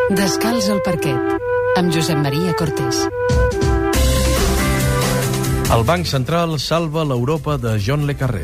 Descalç al parquet, amb Josep Maria Cortés. El Banc Central salva l'Europa de John le Carré.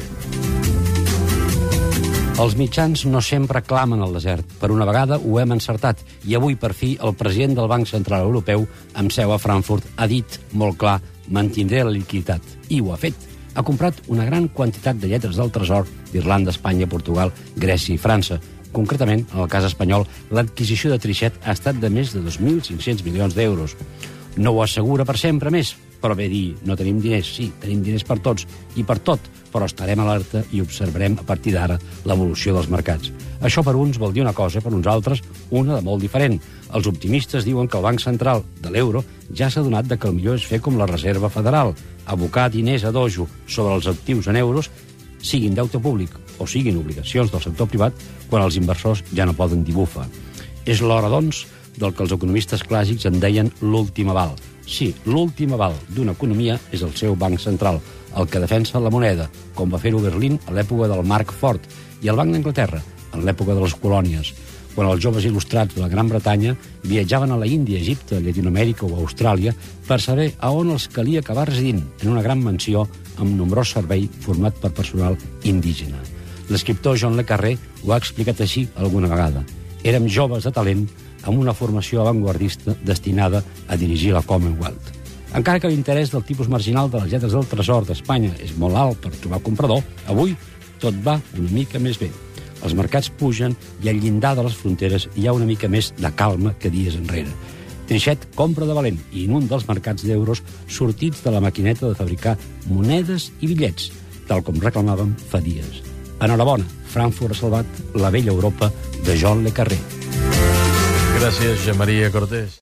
Els mitjans no sempre clamen al desert. Per una vegada ho hem encertat. I avui, per fi, el president del Banc Central Europeu, amb seu a Frankfurt, ha dit molt clar: mantindré la liquiditat. I ho ha fet. Ha comprat una gran quantitat de lletres del Tresor d'Irlanda, Espanya, Portugal, Grècia i França. Concretament, en el cas espanyol, l'adquisició de Trichet ha estat de més de 2.500 milions d'euros. No ho assegura per sempre més, però bé dir, no tenim diners. Sí, tenim diners per tots i per tot, però estarem alerta i observarem a partir d'ara l'evolució dels mercats. Això per uns vol dir una cosa, per uns altres una de molt diferent. Els optimistes diuen que el Banc Central de l'euro ja s'ha adonat que el millor és fer com la Reserva Federal, abocar diners a dojo sobre els actius en euros, siguin deute públic o siguin obligacions del sector privat, quan els inversors ja no poden dir bufa. És l'hora, doncs, del que els economistes clàssics en deien l'últim aval. Sí, l'últim aval d'una economia és el seu banc central, el que defensa la moneda, com va fer-ho Berlín a l'època del Marc Fort, i el Banc d'Anglaterra, en l'època de les colònies, quan els joves il·lustrats de la Gran Bretanya viatjaven a la Índia, Egipte, Llatinoamèrica o Austràlia per saber a on els calia acabar residint, en una gran mansió amb nombrós servei format per personal indígena. L'escriptor John le Carré ho ha explicat així alguna vegada. Érem joves de talent amb una formació avantguardista destinada a dirigir la Commonwealth. Encara que l'interès del tipus marginal de les lletres del Tresor d'Espanya és molt alt per trobar comprador, avui tot va una mica més bé. Els mercats pugen i al llindar de les fronteres hi ha una mica més de calma que dies enrere. Trichet compra de valent i inunda els mercats d'euros sortits de la maquineta de fabricar monedes i bitllets, tal com reclamàvem fa dies. Enhorabona, Frankfurt ha salvat la vella Europa de John le Carré. Gràcies, Josep Maria Cortés.